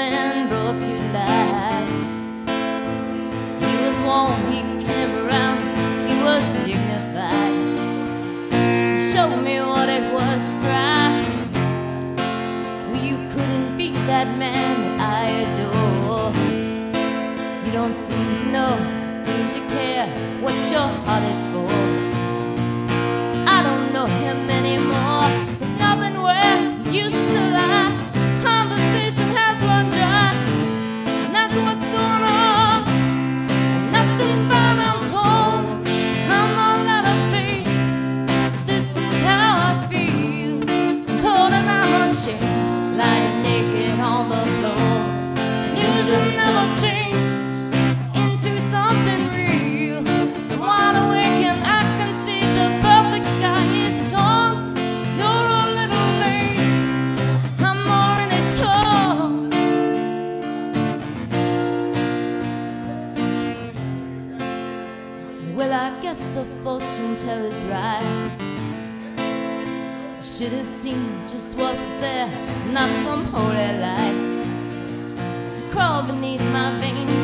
man brought to life. He was warm, he came around, he was dignified. He showed me what it was to cry. Well, you couldn't beat that man that I adore. You don't seem to know, seem to care what your heart is for. I don't know him anymore. There's nothing where he used to lie. Conversation has run dry, and that's what's going on. Nothing's fine, I'm told. I'm all out of faith. This is how I feel. Cold and I'm ashamed, lying naked on the floor. News has never changed into something real. I'm wide awake and I can see the perfect sky is torn. You're a little late, I'm more in it tall. Well, I guess the fortune teller's right. Should have seen just what was there, not some holy light to crawl beneath my veins.